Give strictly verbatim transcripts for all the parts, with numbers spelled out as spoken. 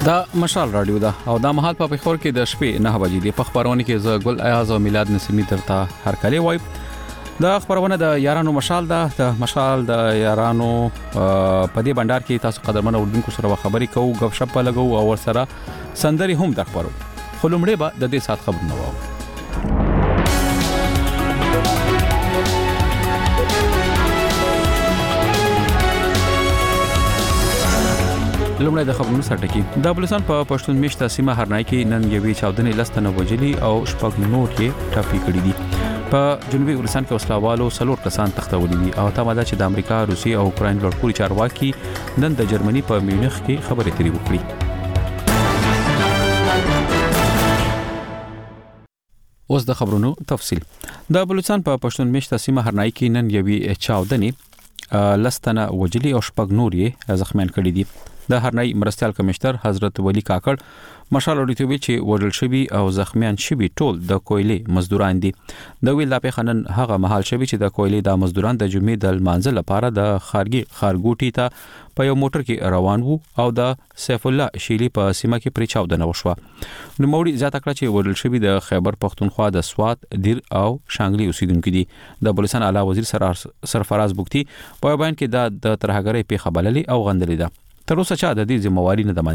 دا مشال رادیو دا او دا مهال په خبر کې د شپې نه بجې د خبرونه کې ز ګل ایاز او میلاد نسیمی درته هر کله وای دا خبرونه د یارانو مشال دا د مشال د یارانو په دې بندر کې تاسو قدرمن اوردونکو سره خبرې کوو غب شپ لګو او ور سره سندري هم د خبرو خلومړې به د دې سات خبر نه وو لومړی د خبرونو سره ټکی د بلوچستان په پښتون میشته سیمه هرنای کې نن یوې چاودنې لستنه وجلی او شپږ نور کې ټاپي کړې دي په جنوبي بلوچستان کې وسلوالو سلور کسان تختولي دي او تمه ده چې د امریکا روسي او اوکراین لوړپوړي چارواکي نن د جرمني په میونخ کې خبرې اترې وکړي. اوس د خبرونو تفصیل د بلوچستان په پښتون میشته سیمه هرنای کې نن یوې چاودنې لستنه وجلی او شپږ نور یې زخمیان کړي دي. د هرنای مرستيال کمشنر حضرت ولی کاکړ مشال اوريتوي چې وړل شوی او زخمیان شوی ټول د کویلې مزدوران دي. د ویل لا په خنن هغه محل شوی چې د کویلې د مزدوران د جمعې د منځل لپاره د خارګي خارګوټي ته په یو موټر کې روان وو او د سیف الله شیلی په سیمه کې پرې چاودنه وشوه. نو موري زیاته کړه چې وړل شوی د خیبر پختونخوا د سوات دیر او شانګلي اوسیدونکو دي. د بلوچستان اعلی وزیر سرفراز بوکتی په بیان کې د ترهګرۍ په خبرلې او غندلې ده. تر اوسه چا د دې ذمہواری نه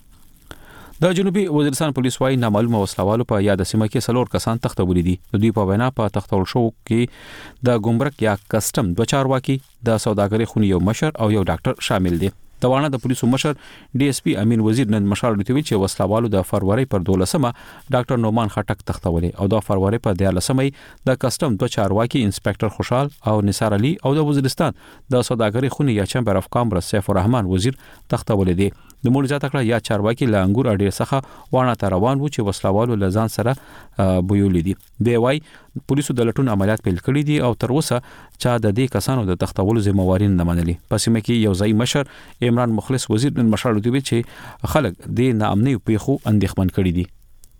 منلې. د جنوبي وزیرستان پولیس وايي نامعلومه وسلوالو په یاد سیمه کې سلور کسان تختولي دي. د دوی په وینا په تختول شو کې د ګمرک یا کسٹم دوه چارواکي د سوداګرۍ خونی یو مشر او یو ډاکټر شامل دي. د وانه د پولیسو مشر ډي اس پی امین وزیر نن مشال ورته چې وسلوالو د فروری پر دولسمه ډاکټر نومان خټک تختولي او د فروری په دیارلسمه د کسٹم دوه چارواکي انسپکټر خوشحال او نثار علي او د وزیرستان د سوداګرۍ خونی یا چمبر اف کامرس سیف الرحمن وزیر تختولي دي. د مول ځات کړه یا چارواکي له انګور اډیر څخه وانه ته روان وو چې وسلوالو لزان سره بویولې دي. دی وايي پولیسو د لټون عملیات پیل کړي دي او تر اوسه چا د دې کسانو د تختولو ذمہواری نه منلې. پسې مکه یو ځای مشر عمران مخلص وزیر نن مشال دوی چې خلک د ناامنۍ په خو اندېښمن کړي دي.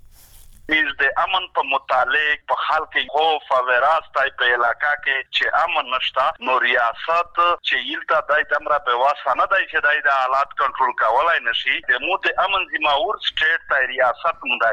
از د امن په متعلق په حال کې خوف او راستای په علاقہ کې چې امن نشتا نو ریاست چې یلته دای دمره په واسانه دای چې دای د حالات کنټرول کولای نشي د مو د امن ذمہور سټیټ ته ریاست مونږ.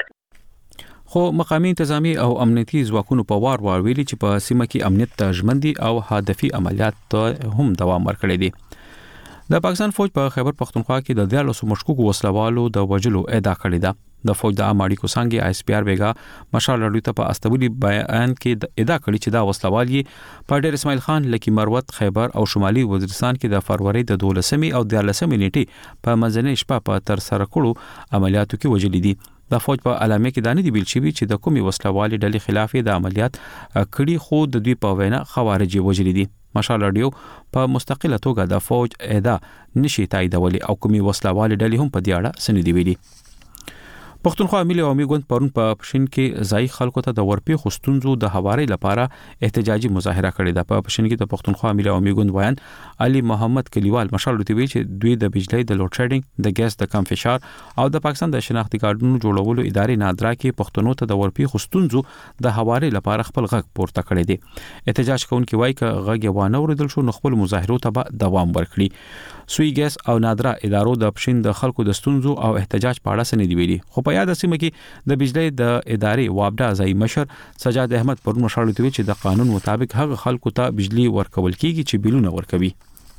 خو مقامی انتظامی او امنیتي ځواکونو په وار وار ویلي چې په سیمه کې امنیت ته ژمندي او هدفي عملیات هم دوام ورکړي دي. د پاکستان فوج په خیبر پختونخوا کې د دیالوسو مشکوک وسلوالو د وجلو ادعا کړې ده. د فوج د اماړي کو څنګه آی اس پی آر بیگا مشال لړوي ته په استوبلي بیان کې ادعا کړې چې دا وسلوال یې په ډیر اسماعیل خان لکی مروت خیبر او شمالي وزیرستان کې د فروری د دولسمې او دیارلسمې نیټې په منځنۍ شپه په تر سره کړو عملیاتو کې وجلې دي. د فوج په اعلامیه کې دانه دی بیل شوی چې د کومي وسلوالي ډلې خلاف د عملیات کړي خو د دوی په وینا خوارجي وجلې دي. مشال رادیو په مستقله توګه د فوج ادعا نشي تاییدولي او کومي وسلوالي ډلې هم په دې اړه سندې ویلي. پښتونخوا ملي عوامي ګوند پرون په پښین کې ځای خلکو ته د ورپی خستونزو د حواري لپاره احتجاجي مظاهره کړې ده. په پښین کې د پښتونخوا ملي عوامي ګوند ویان علي محمد کلیوال مشال ورته ویل چې دوی د بجلی د لوډ شیډینګ د ګیس د کم فشار او د پاکستان د شناختی کارتونو جوړولو ادارې نادرا کې پښتنو ته د ورپی خستونزو د حواري لپاره خپل غږ پورته کړی دی. احتجاج کوونکي وایي چې غږ وانه اوریدل شو نو خپل مظاهرو ته دوام ورکړي. سوی ګیس او نادرا ادارو د پښین د خلکو د ستونزو او احتجاج په اړه سندې ویلي. خو په یاد سیمه کې د بجلی د ادارې وابډا ځای مشر سجاد احمد پر مشال توی چې د قانون مطابق هغه خلکو ته بجلی ورکول کیږي چې بیلونه ورکوي.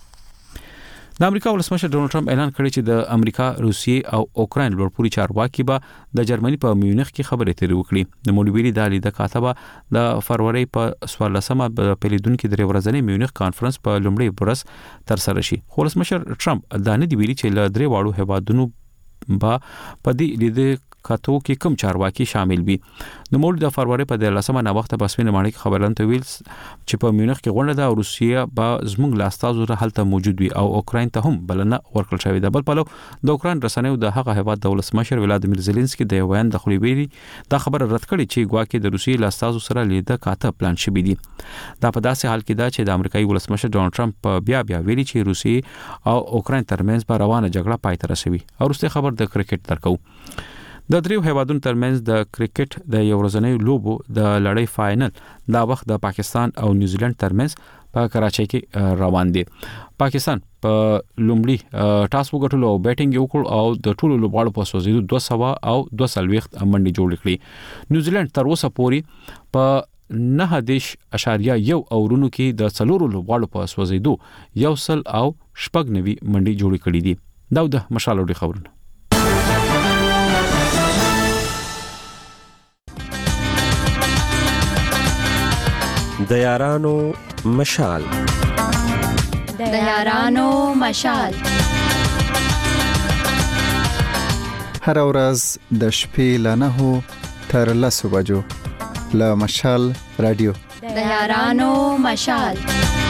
د امریکا ولسمشر ډونالد ټرمپ اعلان کړی چې د امریکا، روسیې او اوکراین لوړپوړي چارواکي به د جرمني په میونخ کې خبرې اترې وکړي. د موډویری د لیدو کاتبه د فروری په څوارلسمه په پیلیدونکو درې ورځې میونخ کانفرنس په لومړي برس تر سره شي. خو ولسمشر ټرمپ دا نه دی ویلي چې له درې واړو هیوادونو با په دې لیدو کاتو کې کم چارواکي شامل وي. د مول د فروری په دلسمه نه وخت په سپینه ماڼۍ کې خبرلنته ویل چې په میونخ کې غونډه د روسیه به زموږ لاستازو حالت موجود وي او اوکراین ته هم بلنه ورکړل شوې ده. بل پلو د اوکراین رسنیو د هغه هیواد د ولسمشر ولادیمیر زيلنسکي د ویان د خلیبيري دا خبره رد کړې چې ګواکې د روسیې لاستازو سره لیده کاته پلان شوی دی. دا په داسې حال کې ده چې د امریکایي ولسمشر ډونالد ټرمپ بیا بیا ویلي چې روسیې او اوکراین ترمنځ په روانه جګړه پای ته رسوي. او وروسته خبر د کرکټ ترکو د دریو هیوادونو ترمنځ د کرکټ د یو ورځنۍ لوبو د لړۍ فائنل دا وخت د پاکستان او نیوزیلند ترمنځ په کراچۍ کې روان دي. پاکستان په لومړي ټاس وګټلو او بیټینګ وکړ او د ټولو لوبغاړو په سوزیدو دوه سوه او دوه څلوېښت منډې جوړې کړې. نیوزیلند تر اوسه پورې په نه دیش اشاریه یو اورونو کې د څلورو لوبغاړو په سوزیدو یو سل او شپږ نوي منډې جوړې کړې دي. دا د مشال وړي خبرونه. د یارانو مشال د یارانو مشال هر ورځ د شپې له نهو تر لسو بجو له مشال رادیو د یارانو مشال.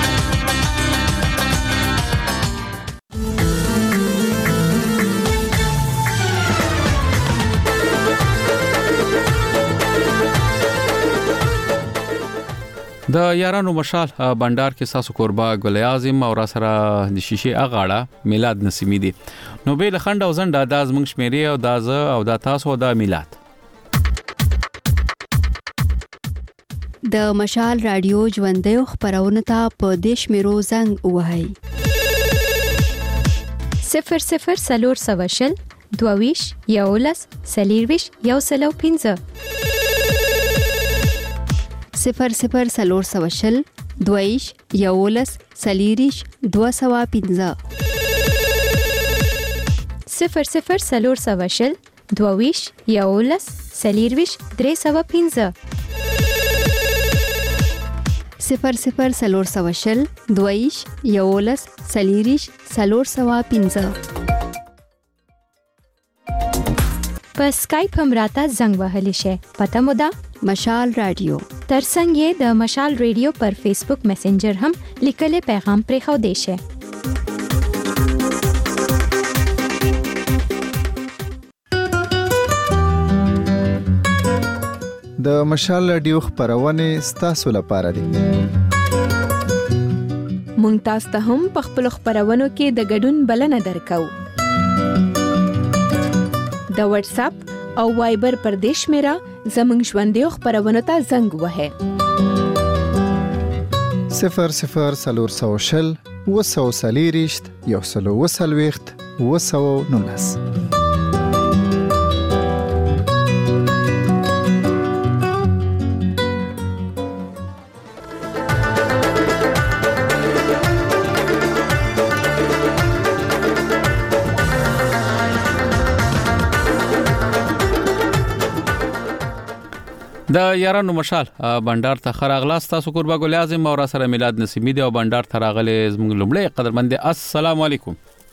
د یارانو مشال بندر کې ساسو قربا ګل اعظم او را سره د شیشه اغاړه میلاد نسیمی دي. نو به لخند او زنده د ازمنګ شمیري او داز او د تاسو د میلاد د مشال رادیو ژوندې خبرونه ته په دیش میرو زنګ وهاي صفر صفر سلور سوشل دوویش یولس سلیرویش یو سلو پینځه صفر صفر سلور سوشل دویش یولس سلیریش دو سوا پینځه صفر صفر سلور سوشل دوویش یولس سلیرویش درې سوا پینځه صفر صفر سلور سوشل دویش یولس سلیریش سلور سوا پینځه. په سکایپ هم راته زنګ وهلی شي. پته مو ده مشال رادیو ترڅنګ یې د مشال ریډیو پر فیسبوک میسنجر هم لیکلي پیغام پرې خو دی شي. د مشال رادیو خبرونه ستاسو لپاره دي. مونږ تاسو ته هم په خپل خبرونو کې د ګډون بلنه درکو. د واتس اپ او وایبر پر دیش میرا زمنګ ژوندې خبرونه ته زنګ وهه صفر صفر سلور سوشل وسو سلیریشت یو سلو وسلويخت وسو نونس. د یارانو مشال بندر ته خراغلاس تاسو قربا ګل اعظم او را سره میلاد نسیمی دی او بندر ته راغلی زموږ لومړی قدرمند. السلام علیکم.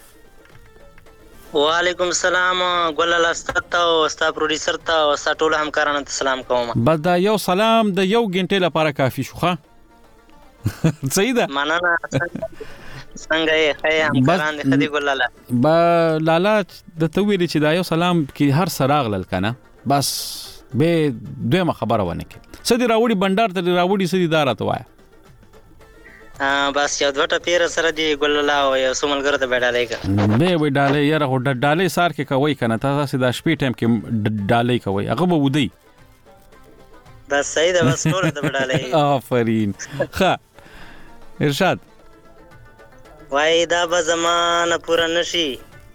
وعلیکم السلام ګل الله ستاسو او ستا پروډوسر ته او ستا ټول همکارانو ته سلام کوم. بس دا یو سلام د یو غنټه لپاره کافی شوخه. صحیح ده. مننه. څنګه یې خیا همکاران دې خدي ګل الله با لالا د تویل چې دا یو سلام کې هر سراغ لکنه بس به دویمه خبره ونه کې سدي راوړي بندر ته راوړي سدي دارته وای ا بس یو دوټه پیر سره دی ګل الله او یو سملګر ته بیډالای کا به وې ډالې یاره هډ ډالې سار کې کوي کنه تاسو دا شپې ټایم کې ډالې کوي هغه به ودی بس صحیح ده بس ټول ته بیډالای آفرین. ښه ارشاد وای دا به زمانه پورا نشي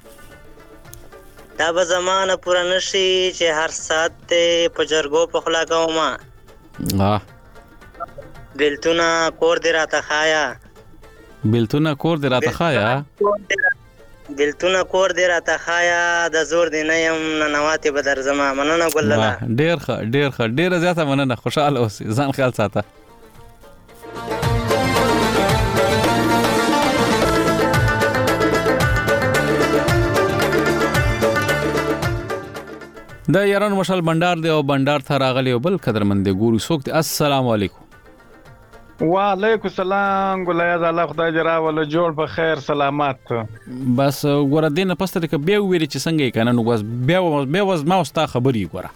دا به زمانه پورا نشي چې هر سات ته په جرګو په خلا کوما اه بلتونه کور دی راته خایا بلتونه کور دی راته خایا بلتونه کور دی راته خایا د زور دی نه يم ننواته به در زما مننه ګل الله. ډیر ښه ډیر ښه ډیر زیاته مننه. خوشاله اوسئ ځان خیال ساته. د یارانو مشال بندر دی او بندر ته راغلی بل قدرمند ګورو سوک. السلام علیکم. وعلیکم السلام ګلیا الله خدای جرا ول جوړ په خیر سلامات. بس ګور دینه پسته کې به ویری چې څنګه کنه نو بس به به وز ما واست خبري ګوره.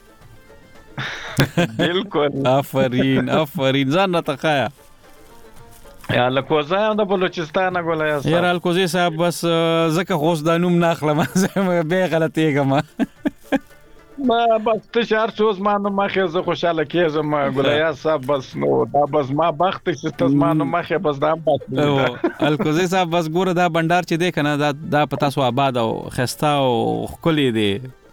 بالکل آفرین آفرین ځان ته خایا یا لکوزا د بلوچستان ګلیا صاحب. یار الکوزي صاحب بس زکه خوښ د نوم ناخله ما به غلطیګه ما ما بس ته شهر شوز ما نو مخه زه خوشاله کېږم ګولیا صاحب بس نو دا بس ما بخت چې تاسو ما نو مخه بس دا بس الکوزي صاحب بس ګوره دا بندر چې دی کنه دا دا پتا سو آباد او خستا او خولي دی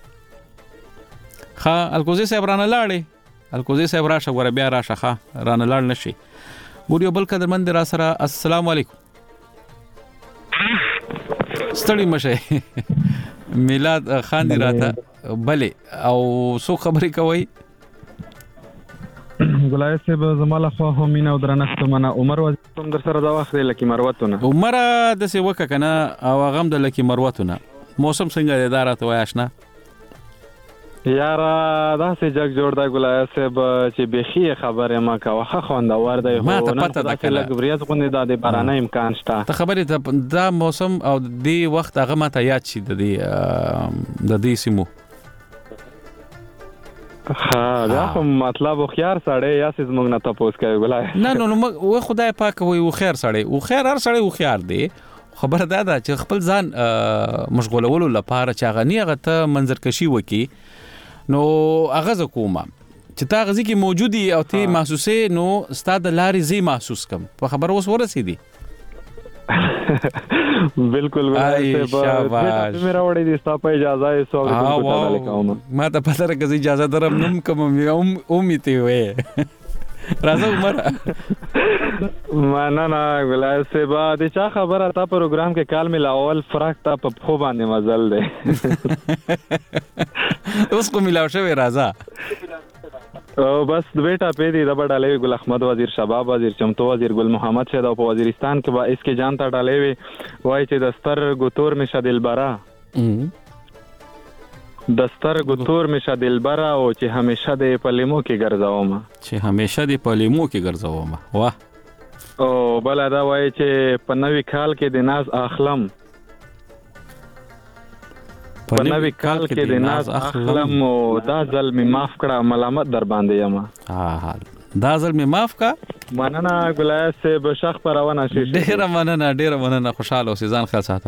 ها الکوزي صاحب رانه لاړې الکوزي صاحب راشه ګوره بیا راشه ها رانه لاړ نشي ګور یو بل قدرمند را سره السلام علیکم ستړي مشه میلاد خان دی راته بله او سو خبرې کوي ګلای صاحب زماله خو همینا درنښت منه عمر وزم در سره دا وخت لکه مروتونه عمر د څه وک کنه او غم د لکه مروتونه موسم څنګه دی دارته وای آشنا یار دا سه جګ جوړ دا ګلای صاحب چې بخي خبره ما کا واخه خوندور دی ما ته پته ده کله غبریاز غونډه د بارانه امکان شته ته خبره دا موسم او دی وخت هغه ما ته یاد شي د دې د دې سیمو ها دا کوم مطلب خيار سړی یا سیز موږ نه تاسو کوي ګلای نه نو نو و خدای پاک وي و خیر سړی و خیر هر سړی و خيار دی خبره دا ده چې خپل ځان مشغولولو لپاره چې غنی هغه ته منظرکشي وکي نو اغاز کومه چې تا غزي کې موجودي او ته محسوسه نو ستاد لاري زی محسوس کم په خبر اوس ورسېدي بالکل شاباش میرا وړي دي ستا په اجازه یې سو غوښتل کوم ما ته پته راکې اجازه درم نم کوم ام امیته وې راځه عمر معنا نه ولای سبا د چا خبره تا پروګرام کې کال ملاول فرق تا په خو باندې مزل دی اوس کو ملاو شوی راځه او بس بیٹا پیدی دبا ډالې ګل احمد وزیر شباب وزیر چمتو وزیر ګل محمد شه د وزیرستان کې با اس کې جانتا ډالې وي وای چې دستر ګتور مشه دلبرا دستر ګتور مشه دلبرا او چې همیشه د پلیمو کې ګرځاوم چې همیشه د پلیمو کې ګرځاوم واه او بل دا وای چې په نوې کال کې د ناز اخلم په نوې کال کې د ناز اخلم او دا ځل می معاف کړه ملامت در باندې یم ها ها دا ځل می معاف کا مننه ګلای صاحب شخ پرونه شي ډیره مننه ډیره مننه خوشاله اوسې ځان خیال ساته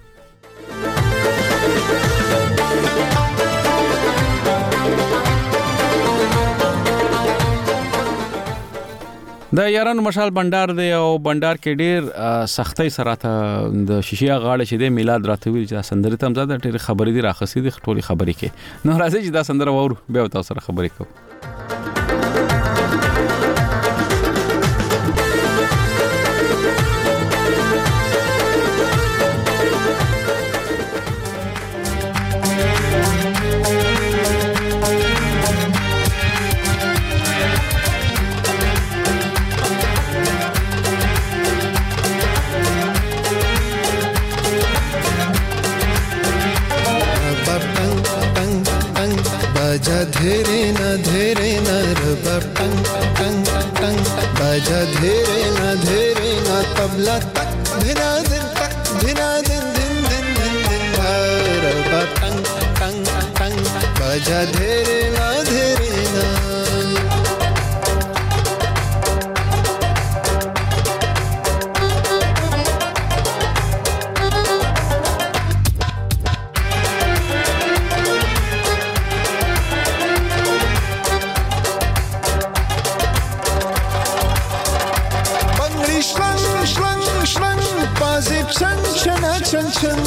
د یارانو مشال بندر دی او بندر کې ډیر سختۍ سره ته د شیشیا غاړه چې د میلاد راته ویل چې سندره تم زده ډیر خبرې دي راخصې دي ټولي خبرې کې نو راځي چې دا سندره وورو بیا تاسو سره خبرې کوو बाजा धीरे न धीरे न रबा टंग टंग टंग बाजा धीरे न धीरे न तबला तक धिना दिन तक धिना दिन दिन दिन दिन दिन रबा टंग टंग टंग बाजा धीरे न धीरे न Chun chana chun chun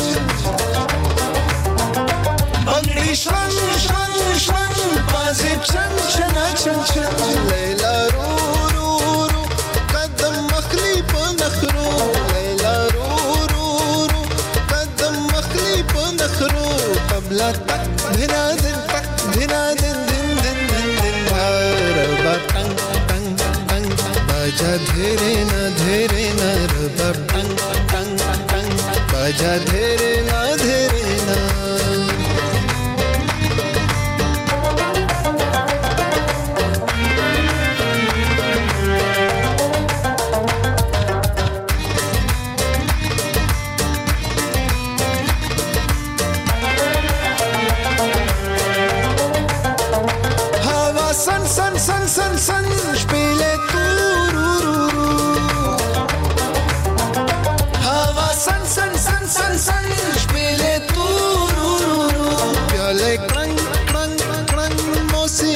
Bangri shwan shwan shwan Bazi chun chana chun chun Layla ru ru ru Qadam makhli pa nakhru Layla ru ru ru Qadam makhli pa nakhru Qabla tak dhina din tak dhina din din din din din Raba tang tang tang Baja dhere na dhere na Raba tang tang baja dhere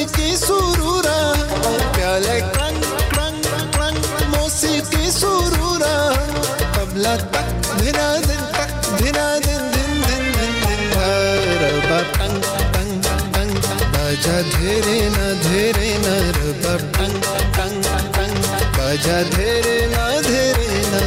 موسیقی سرورا پیاله کرنگ کرنگ کرنگ موسیقی سرورا طبلا تک دھنا دن تک دھنا دن دن دن دن دن ربا ٹنگ ٹنگ ٹنگ بجا دھیرے نہ دھیرے نہ ربا ٹنگ ٹنگ ٹنگ بجا دھیرے نہ دھیرے نہ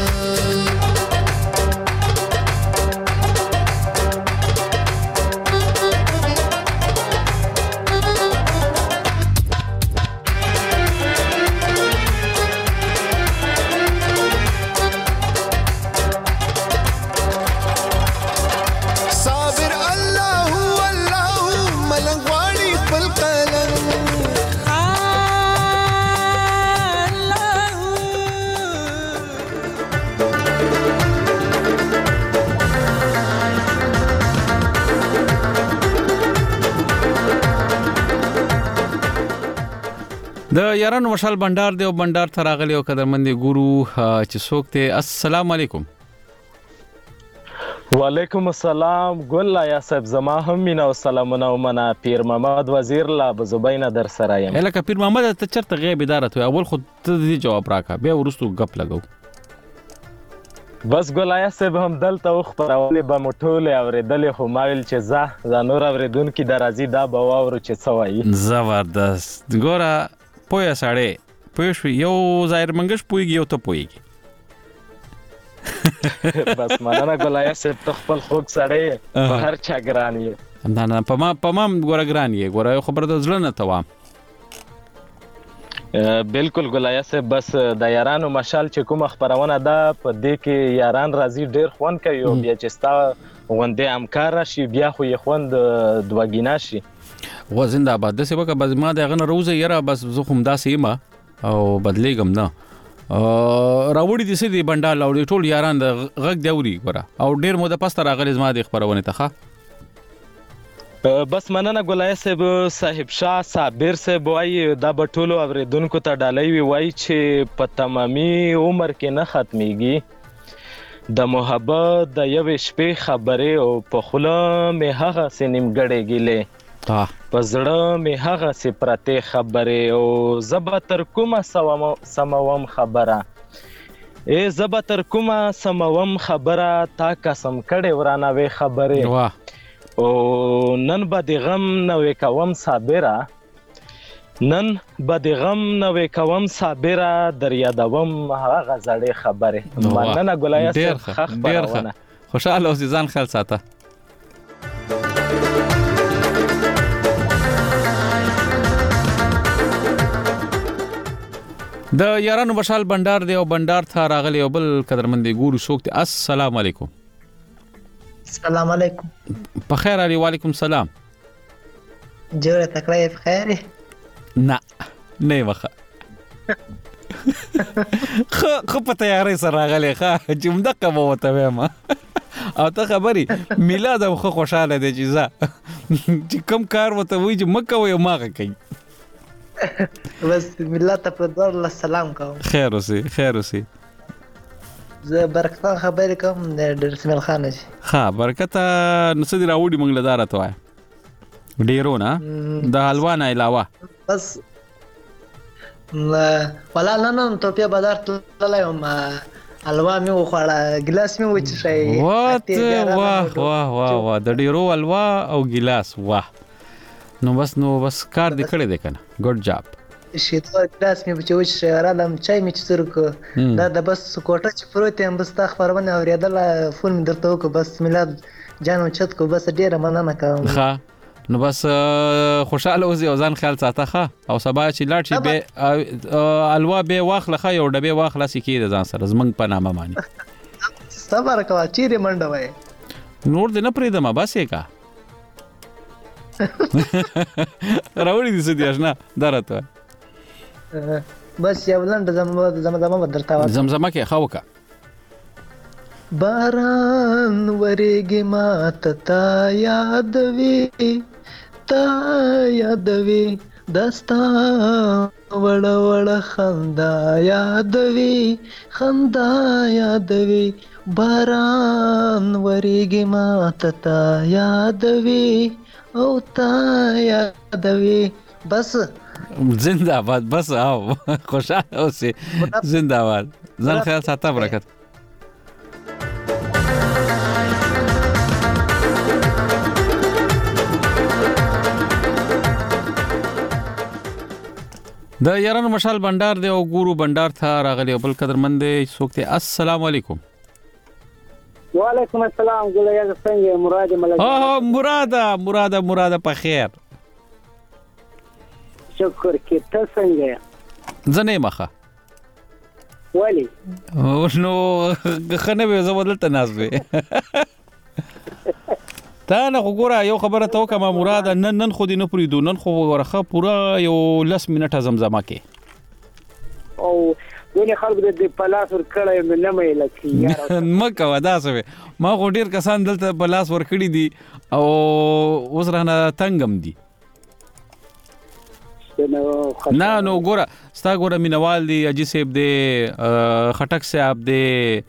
د یارانو مشال بندر دی او بندر تراغلی او قدرمندي ګورو چې څوک ته السلام علیکم. وعلیکم السلام ګل یا صاحب زما هم مینا او سلامونه ومنه پیر محمد وزیر لا بزبینه در سره یم. الکه پیر محمد ته چرته غیب اداره ته اول خود ته دې جواب راکا بیا ورستو غپ لګاو. بس ګل یا صاحب هم دلته وخ پرولې به مټولې اوریدلې خو ماویل چې زه د نور اوریدونکو درازي دا به واورو چې څه وایي. زبردست ګوره پوهه ساړې پوه شو یو ظاهر منګش پوهیږي یو ته پوهیږي. بس مننه ګلای صاحب ته خپل خوږ سړی په هر چا ګران یې. نه نه په ما په ما ګوره ګران یې ګوره یو خبره د زړه نه ته وام. بالکل ګلای صاحب بس د یارانو مشال چې کومه خبرونه ده په دې کې یاران راځي ډېر خوند کوي او بیا چې ستا غونډې همکار راشي بیا خو یې خوند دوګینا شي. و زنده آباد دسه وکه بس ما دغه نه روزه یره بس زه کوم داسې ما او بدلیګم نه راوړي دي سړي بندال او ټول یاران د غږ دیوري ګره او ډیر مو د پسته راغلی زما د خبرونه ته بس مننه ګلای صاحب صاحب شاه صابر صاحب وای دا بټولو اوریدونکو ته ډالۍ وی وای چې په تمامي عمر کې نه ختميږي د محبت د یو شپې خبره او په خوله مې هغه سنیم ګړې ګلې په زړه مې هغه سي پرته خبره او زب تر کومه سموم خبره ای زب تر کومه سموم خبره تا قسم کړي ورانه وې خبره واه او نن به د غم نوې کوم صابره نن به د غم نوې کوم صابره در یادوم هغه زړې خبره مننه ګلای صاحب خبرونه خوشاله اوسې ځان خیال ساته. د یارانو مشال بندر دی او بندر ته راغلی او بل قدرمندي ګورو څوک ته السلام علیکم. السلام علیکم. په خیر علی وعلیکم السلام. جوړه تکړه په خیر؟ نه نه وخه خو خو په تیارې سره راغلی ښه چې مدقه به وته وایم او ته خبري میلاد خو خوشاله دی چې ځه چې کوم کار وته وایي چې مکه وایي ماغه کوي بس ملت ته په دور له سلام کوم. خیر اوسې خیر اوسې. زه برکت خبرې کوم د رسمل خان جی. ها برکت نسدي راوړي موږ له دارته وای ډیرو نه د حلوا نه علاوه بس ولا نه نه ته په بازار تللایم حلوا مې وخوړه ګلاس مې وچشای واه واه واه واه د ډیرو حلوا او ګلاس واه نو بس نو بس کار دې کړی دی کنه ګډ جاب شي ته ګلاس مې بچوي چې رالم چای مې چتر کو دا د بس کوټه چې پروت یم بس تا خبرونه اوریدل فون مې درته وکړ بس میلاد جانو چت کو بس ډیره مننه کوم. ښه نو بس خوشاله اوسې او ځان خیال ساته ښه او سبا چې لاړ شي به الوا به واخله ښه یو ډبې واخله سکه د ځان سره زمنګ په نامه مانی صبر کوه چیرې منډه وای نور دې نه پریدم بس یې کا راوړي دي سدي آشنا درته بس یو لنډ زمزمه زمزمه درته وای زمزمه کې خاوکا باران ورېږي ماته تا یادوي تا یادوي دستا وړه وړه خندا یادوي خندا یادوي باران ورېږي ماته تا یادوي او تا یادوي بس زنده باد بس او خوشاله اوسې زنده باد ځان خیال ساته برکت د یارانو مشال بندر دی او ګورو بندر ته راغلی بل قدرمند څوک دی السلام علیکم وعلیکم السلام ګولیا څنګه مراد ملک او مراده مراده مراده په خیر شکر کې ته څنګه زنه مخه ولی نو خنه به زه بدلته ناز به تا نه وګوره یو خبره ته کومه مراد نن نن خو دې نه پریدو نن خو ورخه پورا یو لس منټه زمزمه کې او ولې خلک دې په لاس ور کړی نه مې لکه یار مکه ودا سوي ما خو ډیر کسان دلته په لاس ور کړی دي او اوس رانه تنگم دي نه نو ګوره ستا ګوره مینوال دی اجي صاحب دی خټک صاحب دی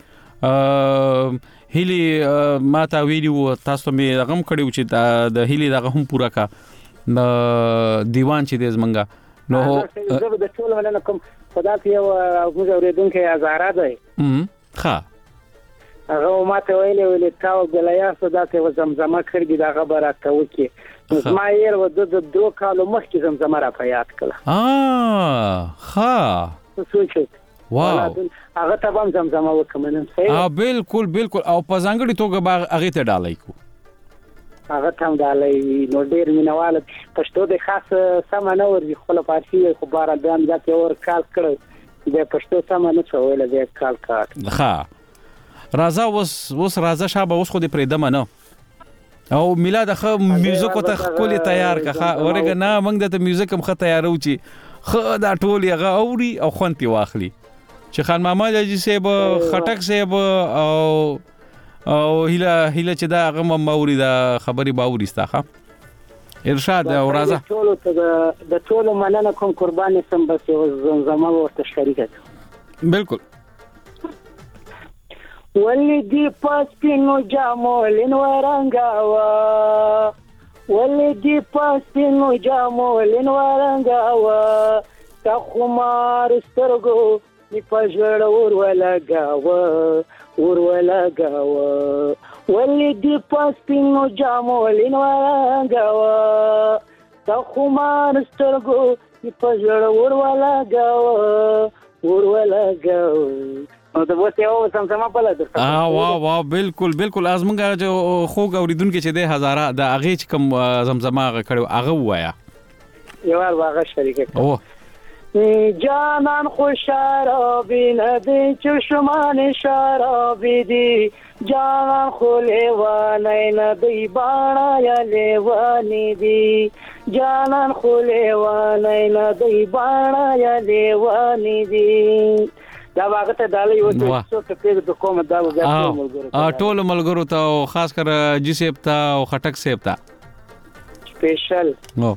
هیلی ما تا ویډیو تاسو مې رقم کړیو چې د هیلی دغه هم پورا کا دیوان چې د زمنګا نو زه د ټول ولنه کوم خدای یو موږ اوریدونکو ازاره دی ښه هغه ماته ویلې ویلې تاو ګلیا صدا ته زمزمه کړی دا خبره ته وکي ما یې ور د دوه کالو مخکې زمزمه را په یاد کړه اه ها څه واو هغه ته هم زمزمه وکم نن صحیح اه بالکل بالکل او په ځانګړي توګه باغ هغه ته ډالای کو هغه ته ډالای نو ډیر مینواله پښتو د خاص سم نه ورځي خپل فارسی خو بار دان ځکه اور کال کړ د پښتو سم نه څول د کال کار ښه راځه وس وس راځه شابه اوس خو دې پرېدم نه او میلاد خو میوزیک ته خپل تیار کړه ورګه نه موږ د میوزیک هم خه تیارو چې خه دا ټول هغه اوري او خونتي واخلي چې خان محمد اجي صاحب خټک صاحب او او هله هله چې دا هغه موري دا خبري باوري استاخه ارشاد او راځه ټول ته د ټول مننه کوم قرباني سم بس زمزمه ورته شریکه بالکل ولدي پاسپینو جامو لنورنګاوا ولدي پاسپینو جامو لنورنګاوا تا خمار سترګو می پژړ ور ولګاوا ور ولګاوا ولدي پاسپینو جامو لنورنګاوا تا خمار سترګو می پژړ ور ولګاوا ور ولګاوا نو د وسه او سمسمه په لاره اه واه واه بالکل بالکل ازمنګه جو خو غوریدونکو چې د هزاره د اغه چې کوم زمزمه کړو اغه وایا یو هغه شریکه او جانان خوشارابی ندی چشمان شارابی دی جانان خو لیوانی ندی بانا یا لیوانی دی جانان خو لیوانی ندی بانا یا لیوانی دی دا واغه ته دالې و چې څو ته پیږي د کومه دا وګورئ ا ټول ملګرو ته او خاص کر جی سیب ته او خټک سیب ته سپیشل نو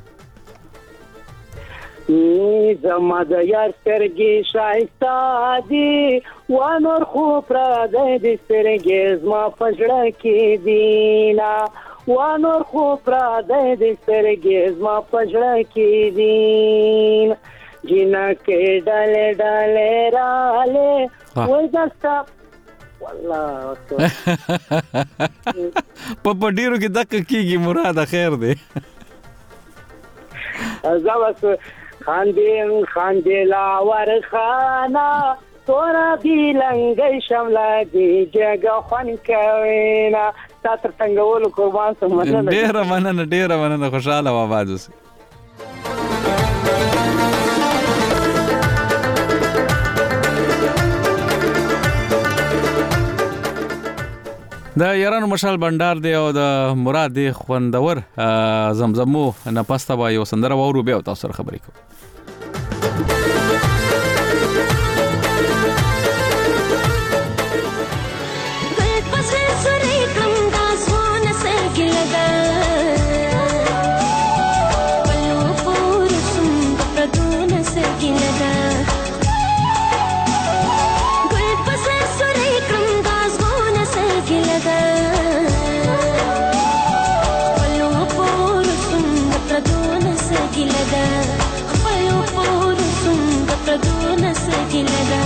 زما د یار سترګې شایسته دي وانور خو پر د سترګې زما پښړه کې دینا وانور خو پر د سترګې زما پښړه کې دینا جنا کے ڈالے ڈالے رالے وای دستا والله په پډیرو کې دک کیږي مراد خیر دی زاوس خاندین خاندلا ورخانا تورا دی لنګي شملا دی جګه خون کوینا تاسو څنګه ول قربان سم مننه ډیر مننه ډیر مننه خوشاله و आवाज اوس د یارانو مشال بندر دی او د مراد دی خوندور زمزمو نه پسته با یو سندره وورو بیا تاسو سره خبرې کوم Gilada پور سم د پردو نسګلدا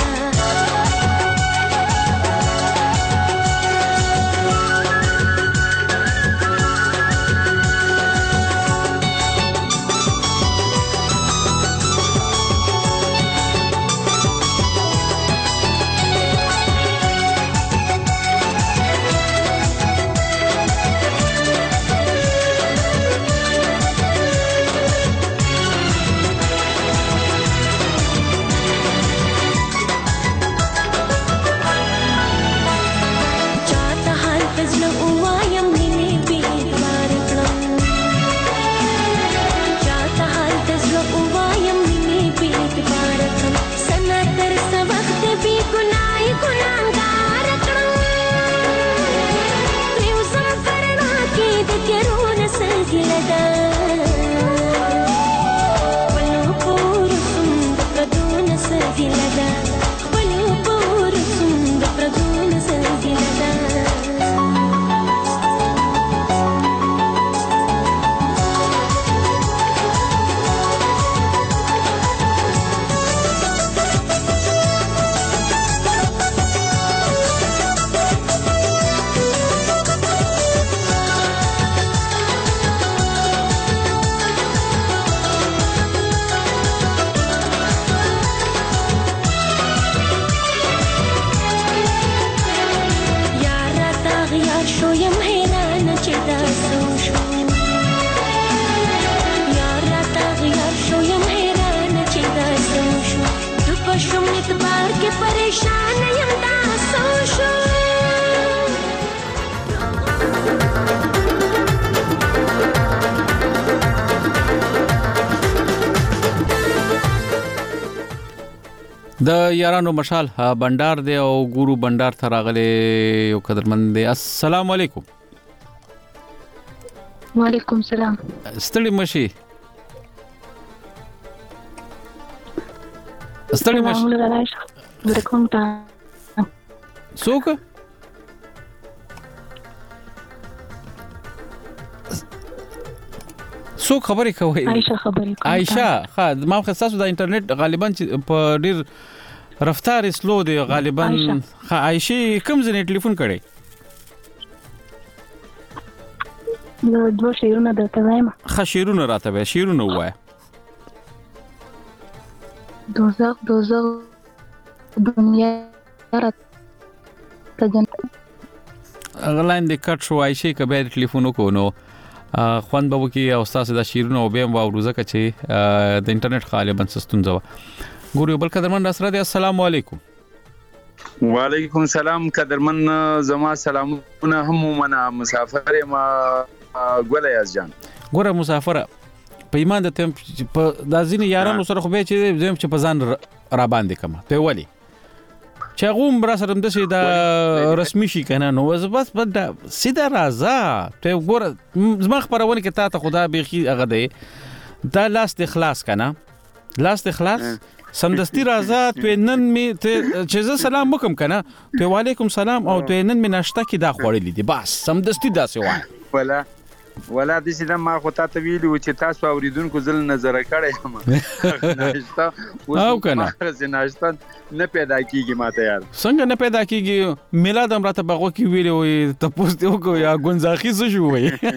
د یارانو مشال بندر دی او ګورو بندر ته راغلی یو قدرمن دی. السلام علیکم. وعلیکم السلام. ستړي مشي ستړي مشي ورکوم تا څوک څوک خبرې کوي؟ عائشہ خبرې کوي. عائشہ ها ما خو تاسو د انټرنیټ غالبا په ډیر رفتار سلو دی غالبا. ها عائشہ کوم ځنې ټلیفون کړي؟ نو دوه شیرونه درته وایم. ها شیرونه راته وای شیرونه وای. دوزخ دوزخ دنیا رات تجن غلاین د کټ شو عائشہ کبه ټلیفون وکونو خوان بابو کې او استاد د شیرونه او بیم او روزه کچې د انټرنیټ غالبا سستونځه ګورو بل قدرمن راسره دی. السلام علیکم. وعلیکم السلام قدرمن زما سلامونه هم منا مسافر ما ګول یاز جان ګوره مسافر په ایمان د تم په دازینه یارانو سره خو به چې زم چې په ځان را باندې کما په ولی چې غوم را سره د سي د رسمي شي کنه نو بس بس سیده راځه ته ګوره زما خبرونه کې تا ته خدا بيخي هغه دی دا لاس د اخلاص کنه لاس د اخلاص سمدستی راځه ته نن می ته چې زه سلام وکم کنه ته وعلیکم سلام او ته نن می ناشته کې دا خوړلې دي بس سمدستی دا سی وای ولا ولا د سیده ما خو ته ویلو چې تاسو اوریدونکو زل نظر کړی هم ناشته او کنه زه ناشته نه پیدا کیږي ماته یار څنګه نه پیدا کیږي میلاد امراته بغو کې ویلو ته پوسټ وکړو یا ګونځاخي څه شو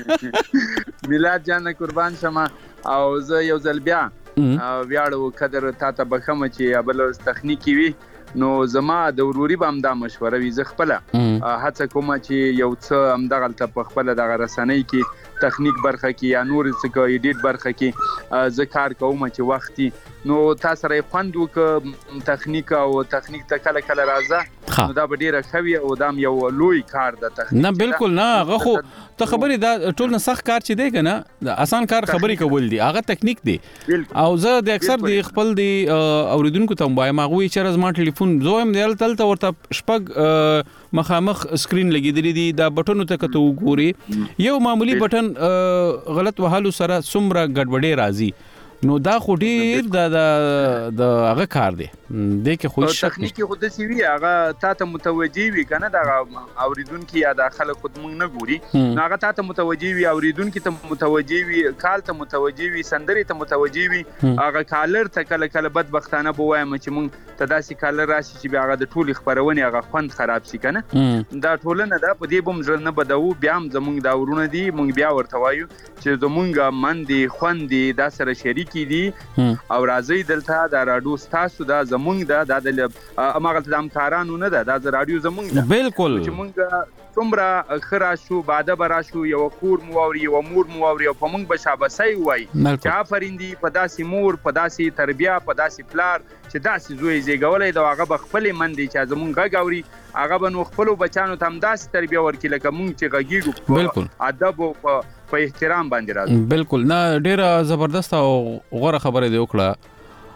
وای میلاد جان قربان شمه او زه یو ځل بیا ویاړو قدر تا ته بخمه چې بل تخنیکی وی نو زما د وروري بام دا مشوره وی زه خپل هڅه کوم چې یو څه هم دغه ته په خپل د رسنۍ کې تخنیک برخه کې یا نور څه کې ایډیټ برخه کې زه کار کوم چې وختي نو تاسو سره خوند وک تخنیک او تخنیک ته کله کله راځه نو دا به ډیره خوي او دا یو لوی کار د تخنیک نه بالکل نه غخو ته خبرې دا ټول نه سخت کار چې دی کنه آسان کار خبرې کول دي هغه تخنیک دی او زه د اکثر د خپل دی اوریدونکو ته وایم هغه چې رزما ټلیفون زویم دی تل ته ورته شپږ مخامخ سکرین لګیدلی دی دا بټنو ته کته وګوري یو معمولی بټن غلط وهالو سره سمره ګډوډي راځي نو دا خو ډیر د د هغه کار دی د کې خو تخنیکی خو د سی وی هغه تا ته متوجي وي کنه دا اوریدونکو یا د خلک خود مونږ نه ګوري نو هغه تا ته متوجي وي اوریدونکو ته متوجي وي کال ته متوجي وي سندري ته متوجي وي هغه کالر ته کله کله بدبختانه بوایم چې مونږ ته داسې کالر راشي چې هغه د ټولي خبرونه هغه خوند خراب شي کنه دا ټولنه دا په دې بم ځل نه بدو بیا هم زمونږ دا ورونه دي مونږ بیا ورته وایو چې زمونږ من دي خوند دي دا سره شریک کی دي او راځي دلته دا رادیو تاسو دا زمونږ دا د امغه د همکارانو نه ده دا د رادیو زمونږ ده بالکل چې مونږ څومره خرا شو باده برا شو یو کور مواوري یو مور مواوري او په مونږ بشابسي وای چې افریندي په داسې مور په داسې تربیه په داسې پلار چې داسې زوی زیګولې دا هغه بخپل مندي چې زمونږ غاوري هغه بنو خپل بچانو ته هم داسې تربیه ورکړي لکه مونږ چې غږیږو بالکل ادب او په احترام باندې راځي بالکل نه ډیره زبردست او غوړه خبره دی وکړه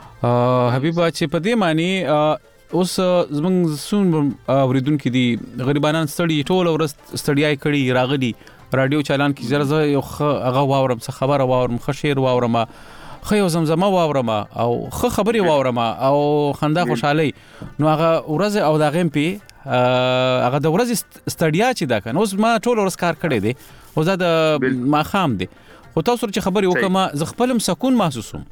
حبیبا چې په دې معنی اوس زمونږ سون اوریدونکو دي غریبانان ستړي ټول ورځ ستړیای کړي راغلي رادیو چالان کی زره زه یو هغه واورم څه خبره واورم خشیر واورم خو یو زمزمه واورم او خو خبري واورم او خندا خوشحالي نو هغه ورځ او د غیم پی هغه د ورځ ستړیا چې دا کنه اوس ما ټول ورځ کار کړی دی او زه د ماخام دی خو تاسو چې خبري وکم زه خپلم سکون محسوسوم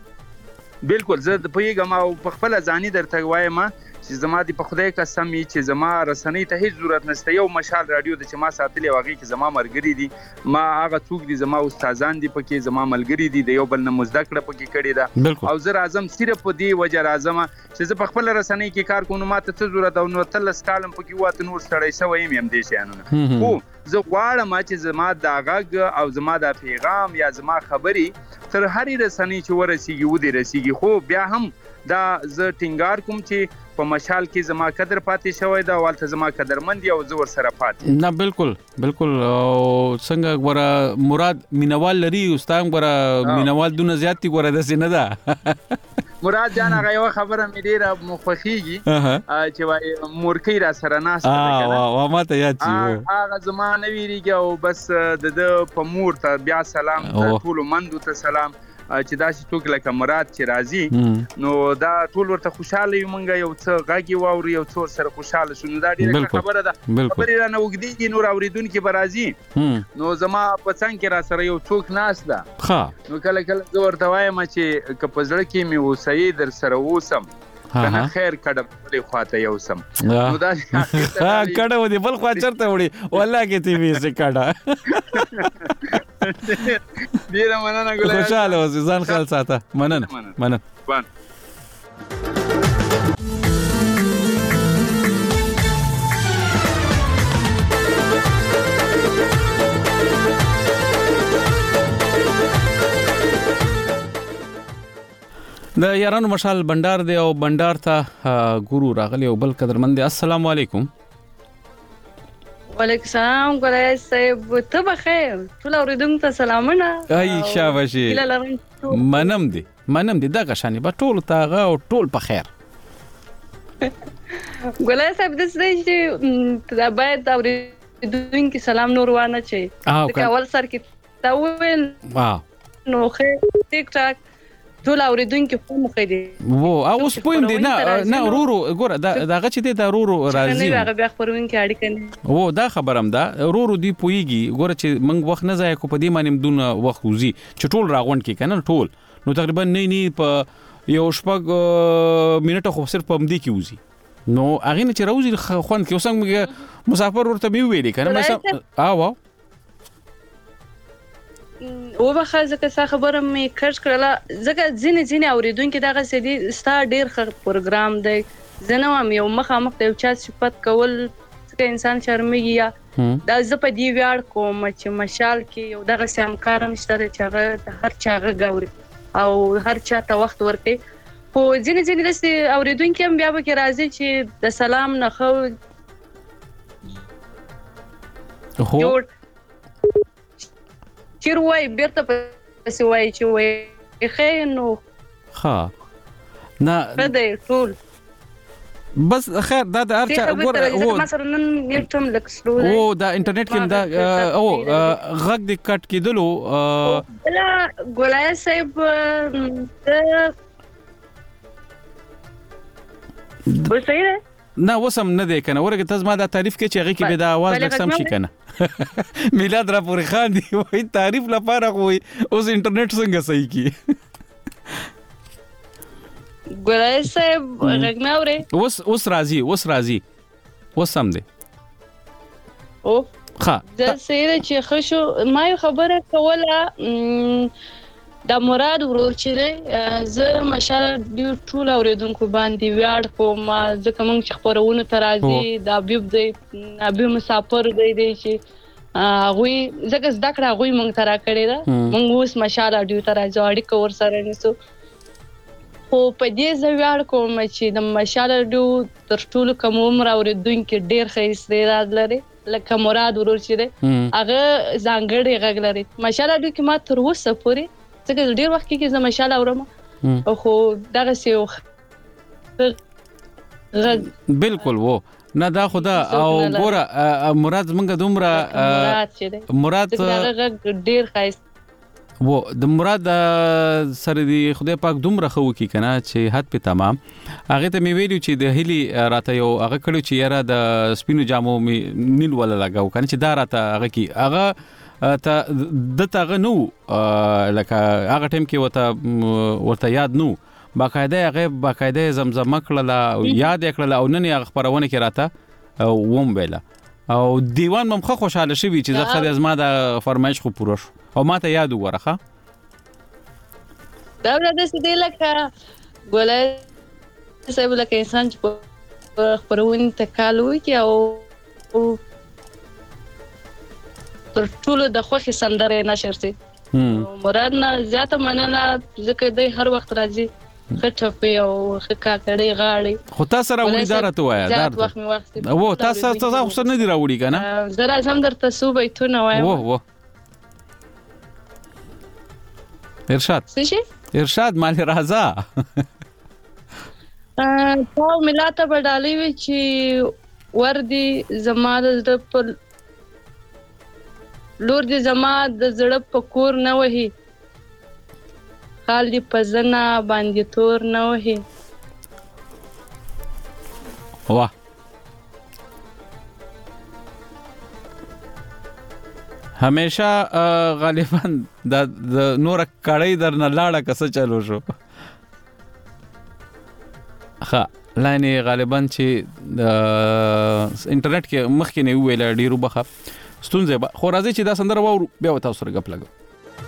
بالکل زه په یګم او په خپل ځاني درته وایم چې زما دی په خدای قسم چې زما رسنۍ ته هیڅ ضرورت نشته یو مشال رادیو د چې ما ساتلې واغې کې زما مرګري دي ما هغه څوک دي زما استادان دي پکې زما ملګري دي د یو بل نه مزدکړه پکې کړي ده او زه راځم صرف په دې وجه راځم چې زه په خپل رسنۍ کې کار کوم ما ته څه ضرورت او نو تل سکالم پکې واته نور ستړی شوی يم دې شانونه خو زه غواړم چې زما د غږ او زما د پیغام یا زما خبري تر هرې رسنۍ چې ورسیږي و دې رسیږي خو بیا هم دا زه ټینګار کوم چې په مشال کې زما قدر پاتې شوی دا والته زما قدرمند او زور سره پاتې نه بالکل بالکل څنګه غوړه مراد مینوال لري استاد غوړه مینوال دونه زیاتی غوړه د سینه ده مراد جان هغه یو خبره مې ډیره مخخیږي چې وای مورکی را سره ناس اه وا ما ته یاد شي هغه زمانه ویریږي او بس د په مور ته بیا سلام ټول مندو ته سلام چې دا چې څوک لکه مراد چې راځي نو دا ټول ورته خوشاله یو مونږ یو څه غږی واوري یو څور سره خوشاله شو نو دا ډیره خبره ده خبرې را نه وګدي نور اوریدونکو به راځي نو زما په څنګه کې را سره یو څوک ناس ده ها نو کله کله زه ورته وایم چې که په ځړ کې مې وسایي در سره وسم کنه خیر کډه په خواته یو سم نو دا ها کډه ودی بل خوا چرته وړي والله کې تی وی سه کډه ډیره مننه ګلای خوشاله اوسې ځان خیال ساته مننه مننه د یارانو مشال بندر دی او بندر ته ګورو راغلی او بل قدرمند السلام علیکم وعلیکم السلام ګلای صاحب ته بخیر ټول اوریدونکو ته سلامونه ای شاباشي منم دی منم دی دا غشاني به ټول تاغه او ټول په خیر ګلای صاحب د سې چې دا باید اوریدونکو سلام نور وانه چي دا اول سر کې تا ویل واو نو خیر ټیک ټاک ټول اوریدونکو په مخ دي وو اوس پویم دي نه نه رورو ګوره دا دغه چې د رورو راځي نه هغه بیا خبرونکو اړیکه نه وو دا خبرم دا رورو دی پویږي ګوره چې منګ وخت نه ځای کو په دې معنی دونه وخت وزي چې ټول راغونډ کې کنه ټول نو تقریبا نه نه په یو شپږ منټه خو صرف په مدي کې وزي نو هغه نه چې راوځي خوان کې وسنګ مسافر ورته وی ویلي کنه مثلا اه واو و به ځکه څه خبره مې کړ کړله ځکه ځینې ځینې اوریدونکو دغه سدي ستا ډیر ښه پروګرام دی زه نه وایم یو مخامخ د یو چا صفت کول ځکه انسان شرمېږي یا دا زه په دې ویاړ کوم چې مشال کې یو دغه همکار نشته چې هغه د هر چا غږ اوري او هر چا ته وخت ورکړي خو ځینې ځینې داسې اوریدونکي هم بیا به کې راځي چې د سلام نه خو جوړ چیر وای بیرته پسې وای چې وای خیر نو ها نه بده ټول بس خیر دا د ارچا ګور او مثلا نن نیټ هم لک سلو دی او دا انټرنیټ کې دا او غږ د کټ کېدلو بلا ګولای صاحب وسایره نه وسم نه دی کنه ورګه تاسو ما دا تعریف کې چې هغه کې به دا आवाज لکسم شي کنه میلاد را پوری خان دی وای تعریف لپاره وای اوس انټرنیټ څنګه صحیح کی ګورای صاحب غږ نه اوري اوس اوس راضي اوس راضي اوس سم دی او ها د سیره چې خشو ما خبره کوله د مراد ورور چې زه مشال دی ټول اوریدونکو باندې ویاړ کوم ځکه موږ چې خبرونه ترازی د ابيب دی ابي مسافر دی دی چې غوي ځکه زده کړه غوي موږ ترا کړی دا موږ اوس مشال دی ترازی اړیکه ور سره نیسو خو په دې زه ویاړ کوم چې د مشال دی تر ټولو کوم عمر اوریدونکو ډیر ښه استعداد لري لکه مراد ورور چې دی هغه ځانګړی غږ لري مشال دی کې ما تر اوسه پورې څنګه ډیر وخت کې زما مشاله اورم او خو دغه سیو بالکل وو نه دا خدا او ګوره مراد منګه دومره مراد ډیر خاص وو د مراد سره دی خدای پاک دومره خو کی کنه چې حد په تمام هغه ته می ویلو چې د هلي راته یو هغه کړو چې یاره د سپینو جامو می نیل ولا لگاو کنه چې دا راته هغه کی هغه ته د تاغه نو لکه هغه ټیم کې وته ورته یاد نو باقاعده هغه باقاعده زمزمه کړله یاد کړله او نن هغه خبرونه کې راته ووم ویلا او دیوان ممخه خوشاله شوی چې زه خدای زما د فرمایش خو پوره شو او ماته یاد ورخه دا د دې لکه ګولای صاحب لکه انسان چې خبرونه تکالوي کې او تر ټولو د خوخي سندره نشر سي مراد نه زیاته مننه ځکه د هر وخت راځي خټه او خکا کړي غاړي خو تاسو راوړي دارته وایا زیات وخت می وخت وو تاسو تاسو خو نه دی راوړي کنه زرا زم درته صوبې تو نه وایم وو وو ارشاد څه ارشاد مال رازا په ملاته بدالي وی چې وردی زماده د په لور دې زما د زړه په کور نه وهي خال دې په زنه باندې تور نه وهي واه همیشه غالبا د نور کړی درنه لاړه کسه چلو شو ها لاینه غالبا چې انټرنیټ کې مخکې نه ویل ډیرو بخه ستونزه خو راځي چې دا سندره وورو بیا تاسو سره غپ لګو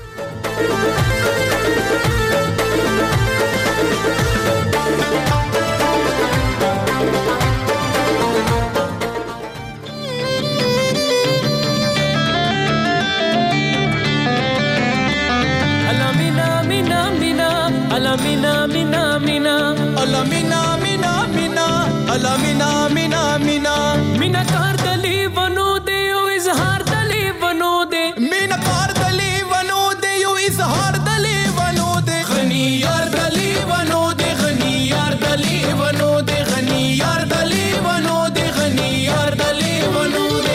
Alamina mina mina Alamina mina mina Alamina mina mina Alamina mina mina Mina kar dali bano de o izhar dali bano de Mina kar dali bano de o izhar dali bano de Ghani yar dali bano de Ghani yar dali bano de Ghani yar dali bano de Ghani yar dali bano de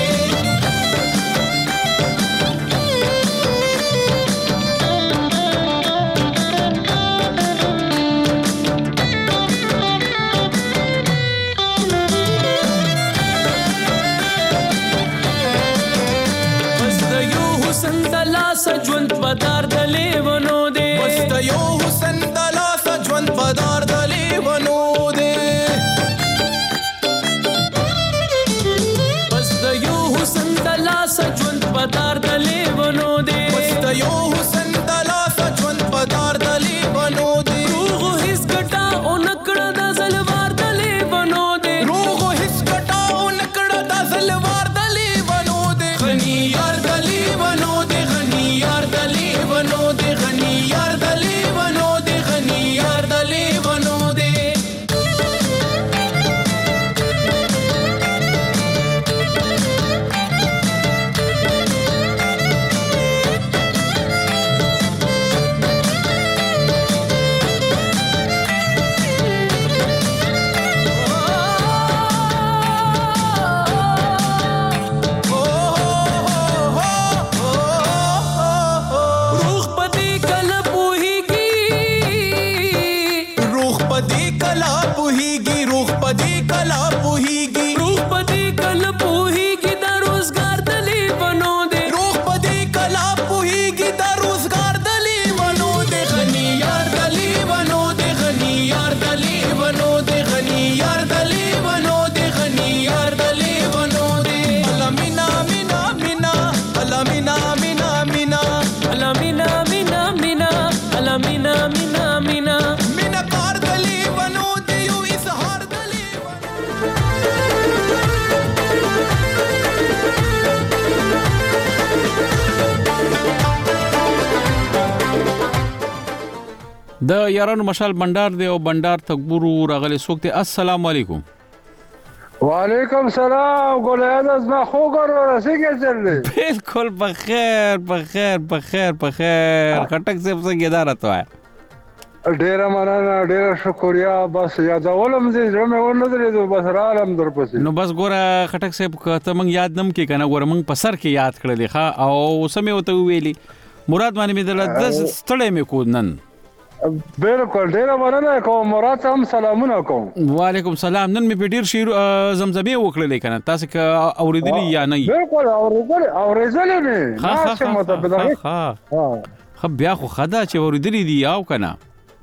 د یارانو مشال بندر دی او بندر ته ګورو راغلی څوک دی. السلام علیکم. وعلیکم سلام. ګولایان از ما خو ګورو رسېږي چل بالکل بخیر بخیر بخیر بخیر. خټک صاحب څنګه دار راته ډیره مننه ډیره شکریا. بس یادولم دې زړه مې ونه درېدو بس رالم درپسې. نو بس ګوره خټک صاحب ته موږ یاد نم کې کنه ګوره موږ په سر کې یاد کړلې ښه او سمې وته ویلي مراد باندې مې دل د ستړی مې کو نن. بالکل ډیره مننه کوم مراد هم سلامونه کوم. وعلیکم سلام. نن مې په ډیر شعر زمزمې وکړلې کنه تاسو که اوریدلی یا نه؟ بالکل اوریدل اوریدل مې ناشه متبدل. ها خو بیا خو خدا چې اوریدلی دی او کنه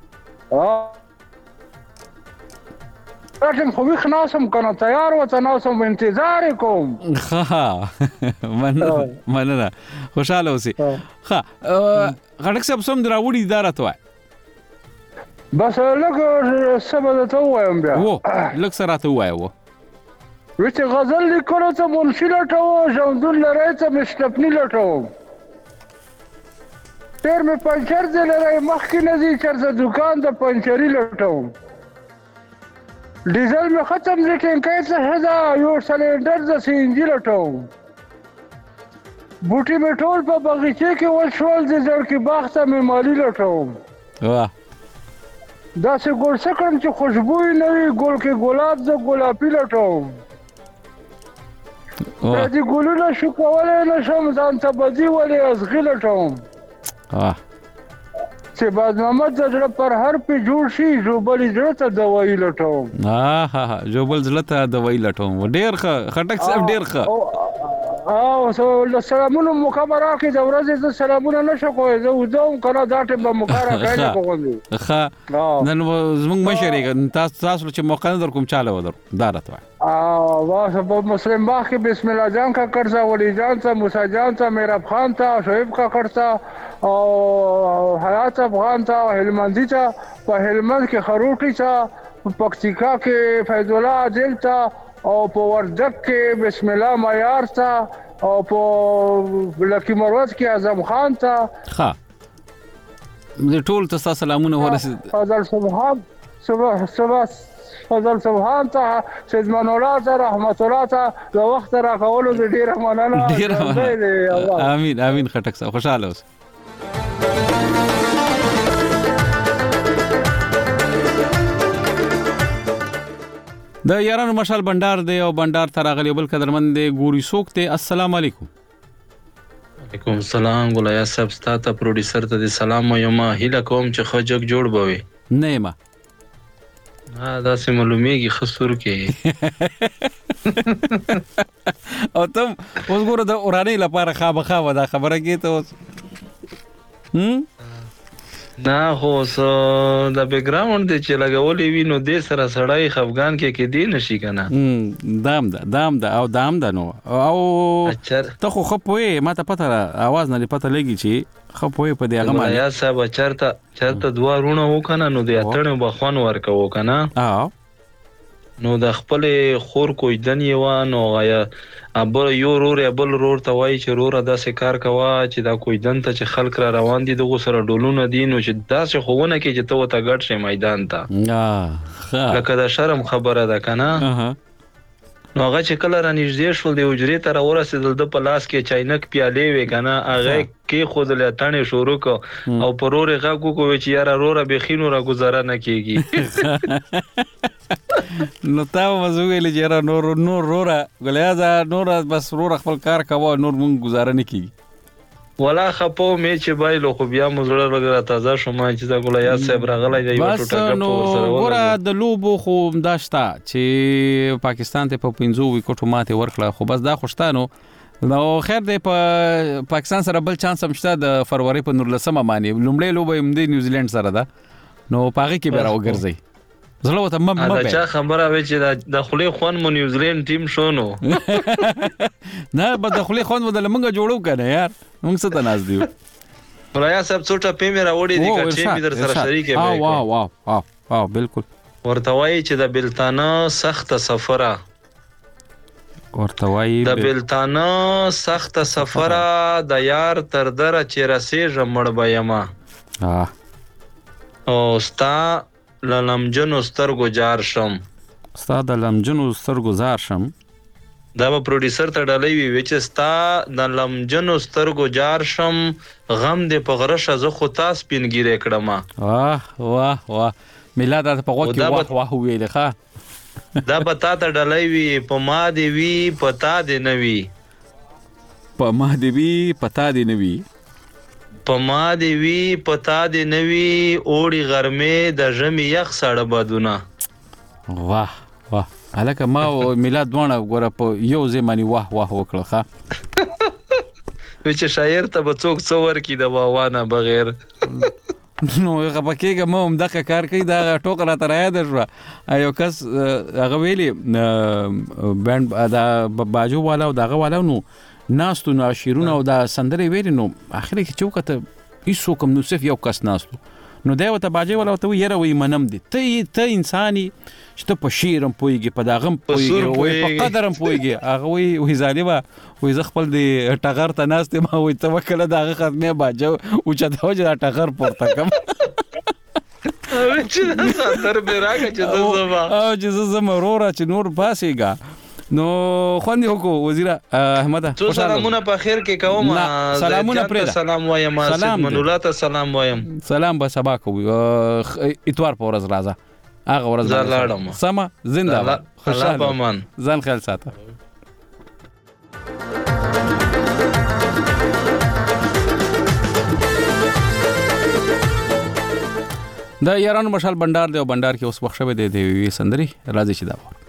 راځم خو وښ ناسم کنه تیار و ته ناسم انتظار کوم. ها مننه مننه خوشاله اوسې. ها غړک صاحب سم دراوړي اداره ته بس لکه سبا ته وایم بیا و لکه سره ته وایو وچ غزل لیکلو ته منشي لټو ژوندون لري ته مشتپنی لټو تیر مې پنچر دې لري مخکې نه دي چرته دکان د پنچري لټوم ډیزل مې ختم دي ټینکۍ څه هدا یو سلنډر د سی ان جي لټوم بوټي مې ټول په بغیچه کې وشول د زړکي باغ ته مې مالي لټوم. واه داسې ګل سکړم چې خوشبوي نه وي ګل کې ګلاب د ګلابي لټوم دې ګلونه شو کولی نه شم ځان ته بدي ولې ازغي لټوم چې بعد محمد زړه پر هر په جوړ شي جوبل زړه ته دوايي لټوم. ها ها جوبل زړه ته دوايي لټوم. ډیر ښه خټک صاحب ډیر ښه. او سو سلامونه مکمره کې د ورځې ز سلامونه نشو کوی زه وځم کنه دا ټیم به مکاره غاړي کوم. ښه نن زموږ مشرې تاسو تاسو چې موقع در کوم چاله ودر دا راته. اه واسه په مسلم باغ کې بسم الله جان کا قرضا ولی جان ته موسی جان ته میراب خان ته شعیب کا قرضا او حیات افغان ته هلمندی ته په هلمند کې خروټی ته په پکتیکا کې فیض الله عادل ته او په وردګ کې بسم الله معیار ته او په لکی مروت کې اعظم خان ته. ها دې ټول تاسو سلامونه ورسید. فضل سبحان صبح صبح فضل سبحان ته سیدمان الله ته رحمت الله ته د وخت را کولو ډیره مننه. ډیره امين امين خټک صاحب خوشاله اوس. د یارانو مشال بندر دی او بندر ته راغلی بل قدرمن دی ګوري څوک دی. السلام علیکم. وعلیکم السلام. ګولیا صاحب ستاسو پروډوسر ته سلام وایم. هیله کوم چې خجک جوړ بوي. نه ما ها دا سه معلومیږي خسور کې او تم اوس ګوره د اوراني لپاره خامخا ودا خبره کې ته اوس هم نه خو سو د بیک گراوند چې لګولې وینو د سره سړی خفغان کې کې دی نشي کنه. دام دا دام دا او دام دا نو او ته خو خپوي ما ته پته आवाज نه پته لګي چې خپوي په دې هغه معنی یا صاحب چرته چرته دوه رونه وکنه نو د اتړو بخون ورکو کنه. اه نو د خپل خور کوی دنی و نو غیا ابل یو رور ابل رور ته وای چې رور داسې کار کوا چې دا کوی دن ته چې خلک را روان دي دغه سره ډولونه دي نو چې داسې خوونه کې چې ته وته ګډ شي میدان ته. اه لکه دا شرم خبره ده کنه. نو هغه چې کله را نږدې شول د حجرې ته راورسېدل د په لاس کې چاینک پیالې وې کنه هغه کې خود له تانې شروع کو او پرور غاګو کو چې یاره رور به خینو را گزاره نه کیږي. نو تا وزویل چې را نور نور رورا غلیازا نور بس رور خپل کار کاوه نور مونږ گزاره نه کیږي. ولا خپو مې چې بایلو خو بیا مزړه وګړه تازه شوم چې دا ګولیا صاحب راغلی دی یو ټوټه نو ګوره د لوبو خو داشتا چې پاکستان ته په پنځو وکټو ماته ورکړه خو بس دا خوشتانو نو خیر دی په پاکستان سره بل چانس هم شته د فروری په نورلسمه باندې لومړی لوبه هم د نیوزیلند سره ده نو پاغي کې به راوګرځي. زلو ته مم مم دا چا خبره وی چې د خلی خون مو نیوزیلند ټیم شونو نه به د خلی خون ودل منګه جوړو کنه یار موږ څه تناز دیو. ولیا صاحب څوټه پیمه راوړي دي چې می در سره شریک وي. واه واه واه واه بالکل ورته وای چې د بلتانه سخت سفره ورته وای د بلتانه سخت سفره د یار تر دره چې رسېږم مړ بېما. اه او ستا لمجنو سترګو جار شم. ستا د لمجنو سترګو زار شم. دا به پروډوسر ته ډالۍ وي وچ ستا د لمجنو سترګو جار شم غم دې په غرشه زه خو تاس پینګیره کړم. واه واه واه میلاد ته په وخت کې واه واه ویل ښه. دا به تا ته ډالۍ وي په ما دې وی پتا دې نه وی. په ما دې وی پتا دې نه وی. په ما دې وی پتا دې نه وی اوړي غرمې د ژمي یخ سړه بادونه. واه واه الکه ما او میلاد دوانه ګوره په یو ځمانی واه واه وکړه ښه. وچ شاعر ته به څوک څو ورکی د واوانه بغیر. نو هغه پکېګه مو هم دغه کار کوي دا ټوکر را تر یاد شو. ایو کس هغه ویلي بند دا باجو والا او دغه والا نو ناستو نو شیرونه او دا سندري ویلي نو اخر کې چوکته هیڅ کوم نو صرف یو کس ناستو نو دا وته باجو والا ته یره وی منم دي ته ته انساني چې په شیرم پويږي په داغم پويږي او په قدرم پويږي هغه وی وی ظالما وی ز خپل دی ټغر ته ناست ما وی توکل داغه خدمه باجو او چې دا وجه ټغر پورته کم. چې ساتر به راګه چې زما او چې زما رورا چې نور پاسېګا نو خوندې وکړو وزیر احمد. څو سلامونه په خیر کې کوم. سلامونه پرې سلام وایم سلام منولا ته سلام وایم. سلام به سبا کوو اتوار په ورځ راځه هغه ورځ زلاړم سما زنده باد خوشاله پامان ځان خیال ساته. د یارانو مشال بندر دی او بندر کې اوس وخت شوه دی دی سندري راځي چې دا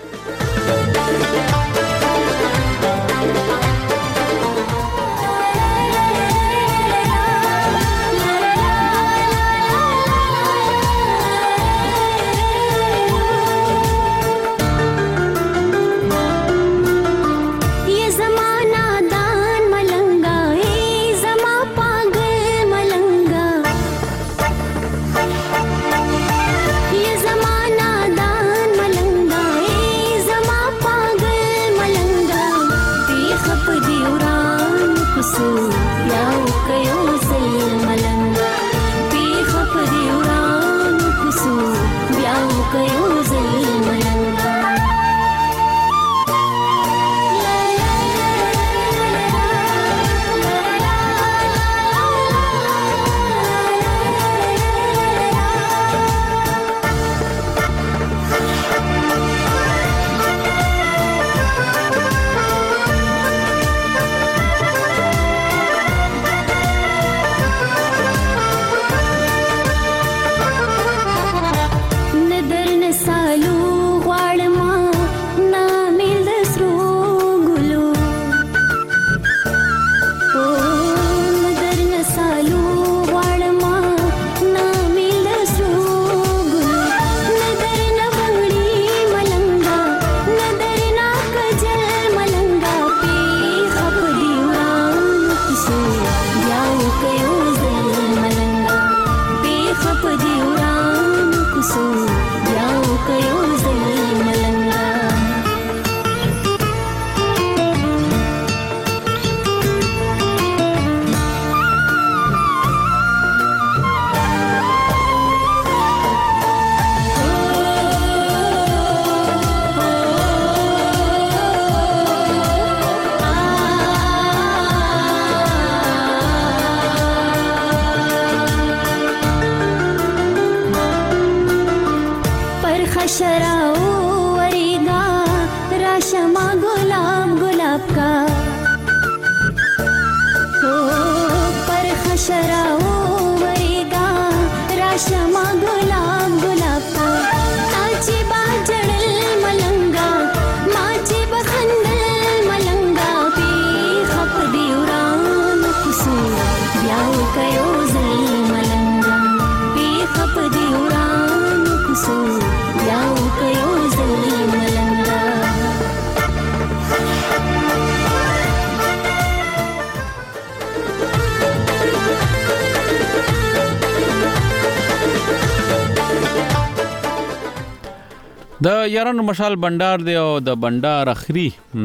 د یارانو مشال بندر دی او د بندر اخري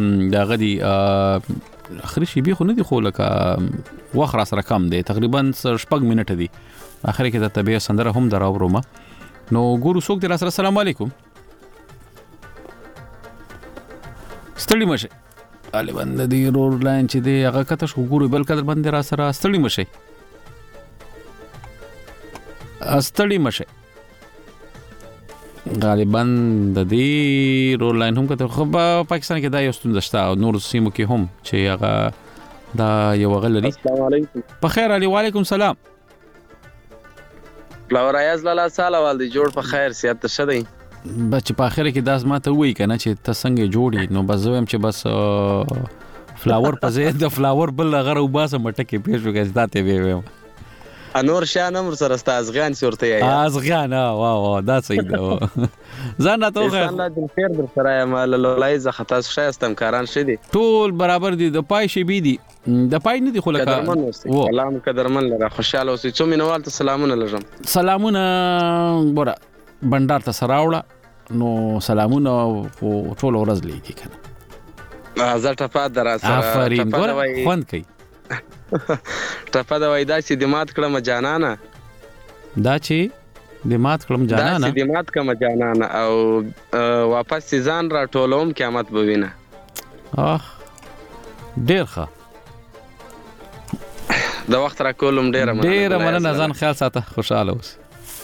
د غدي اخري شی به خو نه دی خو لکه وخت را سره کم دی تقریبا شپږ منټه دی اخر کې د طبيعه سندره هم دراوړم. نو ګورو څوک دی راسره. السلام علیکم. ستړي مشه علي بند دی رور لاین چې دی هغه کته شو ګورو بل قدر بند را سره ستړي مشه ستړي مشه غالبا د دې رور لاین هم کته خو په پاکستان کې دا یو ستونزه شته او نور سیمو کې هم چې هغه دا یو غلري. السلام علیکم. په خیر علي. وعلیکم السلام. فلاور ایاز لاله ساله والدي جوړ په خیر سیادت شدی بچ په اخر کې داس ماته وای کنه چې ته څنګه جوړی نو بس زویم چې بس فلاور په ځای د فلاور بل غره وباسه مټکه پیښ وکړه ذاته وی ویم انور شاه نمبر سره استازغان صورت یې ازغان وا وا دا صحیح ده ځان ته خو الله دې خیر در سره مال لولای ز خطا شاستم کاران شدي ټول برابر دي د پای شي بي دي د پای نه دي خو لکه سلام قدرمن لره خوشاله اوسې څو مینوال ته سلامونه لږم. سلامونه ګوره بندر ته سراوړه نو سلامونه ټول ورځ لیکي کنه زه ټپه در سره افرین ګوره خوند کوي ټپه د وای دا چې د مات کړم جانانه دا چې د مات کړم جانانه دا چې د مات کړم جانانه او واپس ځان را ټولوم قیامت به وینه. اخ ډیر ښه د وخت را کولم ډیره مننه ډیره مننه ځان خیال ساته خوشاله اوسه.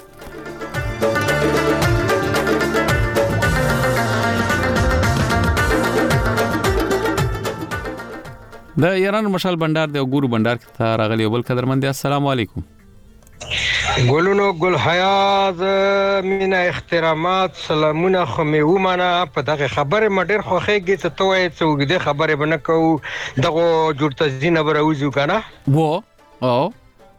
د ایران مشال بندر دی او ګورو بندر کې تا راغلی بل قدرمن دی. السلام علیکم. ګلونو ګل حیاز مینا احترامات سلامونه خو مې ومنه په دغه خبره مډر خو خېږي ته توې څو دې خبره بنه کو دغه جوړته زینه براوځو کنه وو او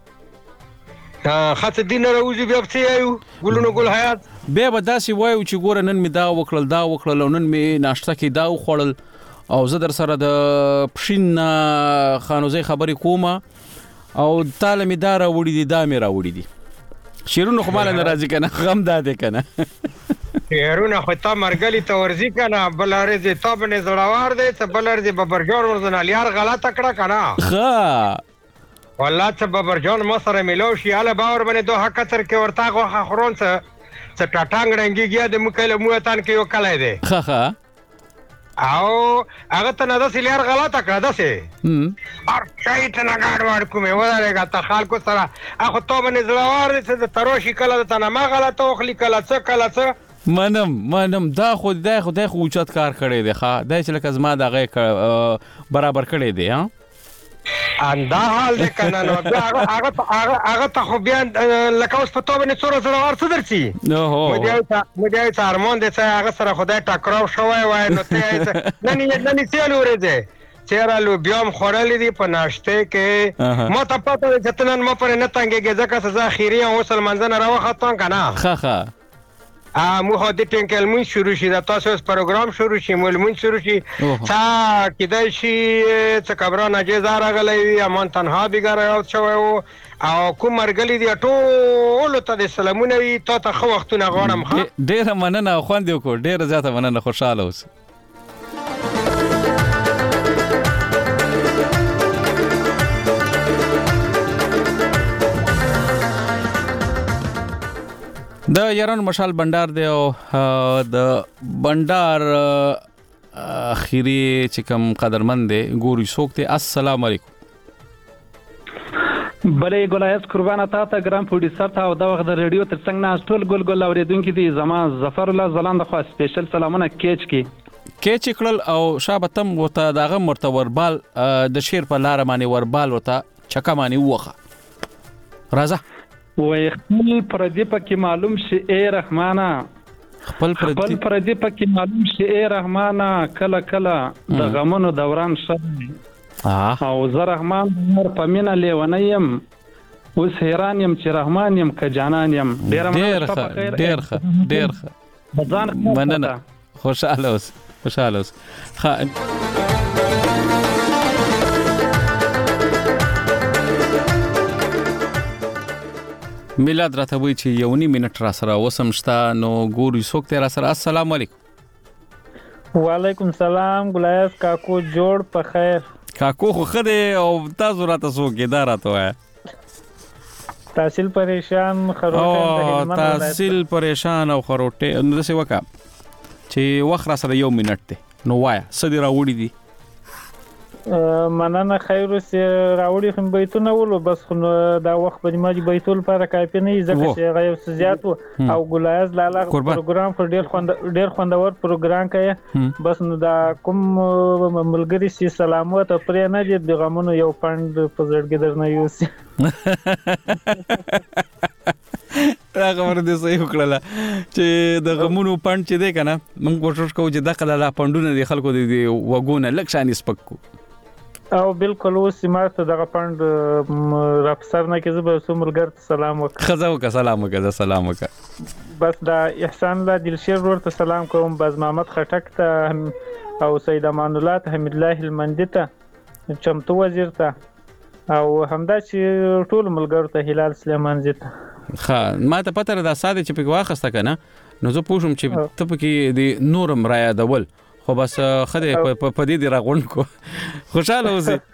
خاطر دین راوځي بیا څه یو ګلونو ګل حیاز به به داسې وایو چې ګوره نن می دا وکړل دا وکړل نن می ناشته کې دا وخړل او زه در سره د پښین خانوزي خبرې کومه او تعالی می دا راوړي دي دا می راوړي دي شیرونو خو مال ناراضي کنه غم داده کنه شیرونو خو تا مرګلی ته ورزي کنه بلاره دې تا بنه زړاوار دې ته بلاره دې ببرجور ورزنه لیار غلطه کړه کنه ها والله ته ببرجون ما سره ملو شي اله باور باندې دوه حق تر کې ورتا غو خورون څه څه ټاټانګ رنګي د مکله موتان کې یو کله دې ها ها او هغه ته نه د سلیار غلطه کړه دسه هم ار چای ته نه غاړ ور کومه ودارېګا ته خلکو سره اخو ته باندې زړور دې ته تروشي کله ته نه ما غلطه وخلی کله څه کله څه منم منم دا خو دا خو د اوچت کار کړی دی ښا دا چې لکه زما دغه برابر کړی دی ها اندا حال دې کنه نو هغه هغه هغه ته خو بیا لکه اوس په توبه نه څوره سره ورته درچی نو هو مې مې ته ارمان دې چې هغه سره خدای ټکراو شوی وای نو ته نه نه نه تیل ورځه چیرې لو بیام خورلې دي په ناشته کې ما ته پته چې تنن ما پر نه تنګېږي ځکه سزا خیری او سلمانځنه راوخته کنه ها ها ا مو هدي ټینکل مون شروع شي دا تاسو پروګرام شروع شي مول مون شروع شي تا کېدای شي چې کبرانه جزا راغلی امان تنها بګاره او شو او کوم مرګلی دی ټول ته د سلامونه وي ته ته خو وختونه غواړم ښه ډیره مننه خوند یو کو ډیره زیاته مننه خوشاله اوس. د ایران مشال بندر دی او د بندر اخیری چې کوم قدرمند دی ګوري څوک دی. السلام علیکم. بلې ګلایس قربانه تا ته ګرام پروډوسر ته او دا وخت د ریډیو تر څنګ نه ټول ګل ګل اوریدونکو دي زما ظفر الله زلاند خو سپیشل سلامونه کېچ کی کېچ کړل او شابتم وته داغه مرتوربال د شیر په لار باندې وربال وته چکه باندې وخه راځه وای خپل پردی پکې معلوم شي اے رحمانا خپل پردی خپل پردی پکې معلوم شي اے رحمانا کله کله د غمونو دوران شوی او زه رحمان نور پمینه لیونیم اوس حیران یم چې رحمان یم که جانان یم ډیر ښه ډیر ښه ډیر ښه ځان مننه خوشاله اوس خوشاله اوس ښه میلاد راته وی چې یو نیم منټ را سره وسم شتا نو ګوري څوک ته را سره. السلام علیکم. وعلیکم سلام ګلایس کاکو جوړ په خیر کاکو خو خده او تاسو راته څوک دا راته وای تحصیل پریشان خروټه او تحصیل پریشان او خروټه نو څه وکا چې وخت را سره یو منټ ته نو وایا سدي راوړي دي مننه خیر سي راوړي خو بیتونه ولو بس خو دا وخت په نیمه بیتول پر کافي نه ځکه چې غو زیات او ګلایز لاله پروګرام پر ډیر خوند ډیر خوندور پروګرام کوي بس نو دا کوم ملګری سي سلامات پرې نه دي د غمونو یو پاند په زړګي درنه یوسي دا خبره دې صحیح وکړه چې د غمونو پاند چې دی کنه موږ کوشش کوو چې دغه د پاندونه د خلکو د وګونه لکشانې سپکو او بالکل اوس ماته دغه پاند رافسر نه کې زبر سوملګر سلام وکړه خزا وکړه سلام وکړه سلام وکړه بس دا احسان الله دلشیر ورته سلام کوم باز محمد خټک ته او سید امان الله ته حمید الله المندی ته چمتو وزیر ته او همدا چې ټول ملګرو ته هلال سلیمان زیته ها ما ته پته را ده ساده چې په واخسته کنه نو زه پوښوم چې ته پکې د نورم را یادول خو بس خدای په پدې دی راغون کو خوشاله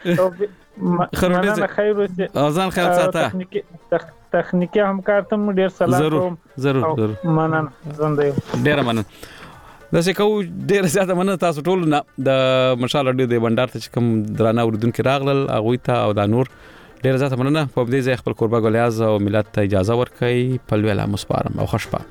اوسې خروټه خیر اوسې اذان خیر ساته تخنیکی همکارتم ډیر سلام کوم ضرور ضرور مننه زنده ډیر مننه دا څه کو ډیر زیاته مننه تاسو ټول نه د مشال اډیو د بندر ته کوم درانه اوردونکو راغلل اغه ته او د نور ډیر زیاته مننه په دې ځای خپل قربا ګلیاز او ملت ته اجازه ورکړي په ویلا مسپارم او خوشبه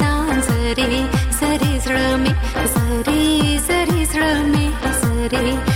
Sari, sari, sari, sari, sari, sari, sari,